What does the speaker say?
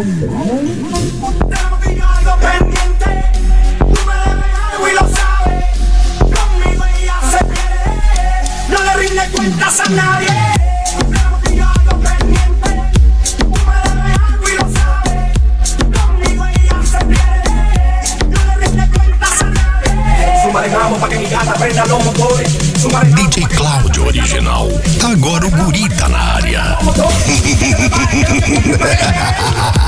pendiente, tú me debes algo y lo sabes. Conmigo ella se pierde, no le rinde cuentas a nadie. Pendiente, tú me debes algo y lo sabes. Conmigo ella se pierde, no le rinde cuentas a nadie. Sumaremos para que mi gata prenda los motores. DJ Cláudio Original. Agora o guri tá na área.